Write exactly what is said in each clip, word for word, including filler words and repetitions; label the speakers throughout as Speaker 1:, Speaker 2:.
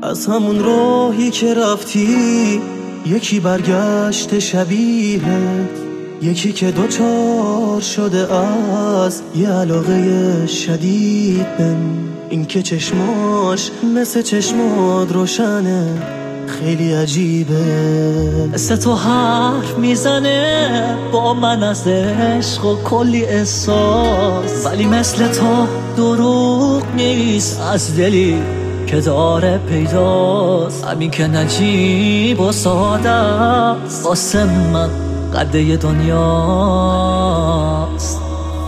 Speaker 1: از همون راهی که رفتی یکی برگشت شبیهت، یکی که دوچار شده از یه علاقه شدید بهم. این که چشماش مثل چشمات روشنه خیلی عجیبه،
Speaker 2: مثل تو حرف میزنه با من از عشق و کلی احساس، ولی مثل تو دروغ نیست از دلی که داره پیداست. همین که نجیب و ساده است واسه من قده دنیاست.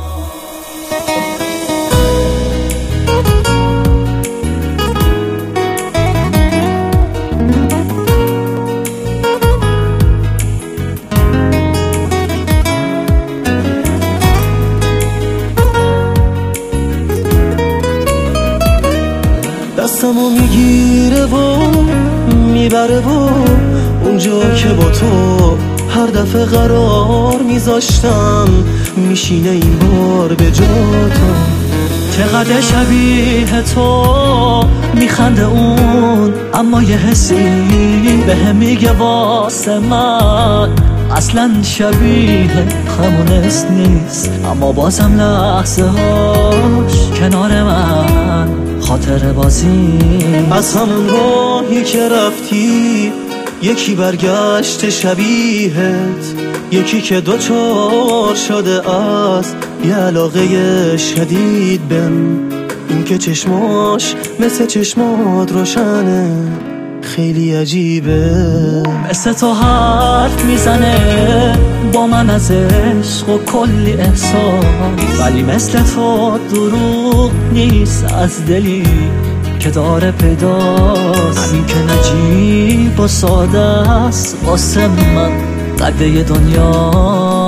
Speaker 1: دستمو میگیره و میبره و اونجا که با تو هر دفعه قرار میذاشتم میشینه این بار به جاتم.
Speaker 2: چقدر شبیه تو میخنده اون، اما یه حسی به هم میگه واسه من اصلا شبیه همونست نیست، اما بازم لحظه هاش کنار من خاطر بازی.
Speaker 1: از همون راهی که رفتی یکی برگشت شبیهت، یکی که دوچار شده از یه علاقه شدید بهم. این که چشماش مثل چشمات روشنه خیلی عجیبه،
Speaker 2: مثل تو حرف میزنه با من از عشق و کلی احساس، ولی مثل تو دروغ نیست از دلی که داره پیداست. همین که نجیب و ساده است واسه من قده دنیا.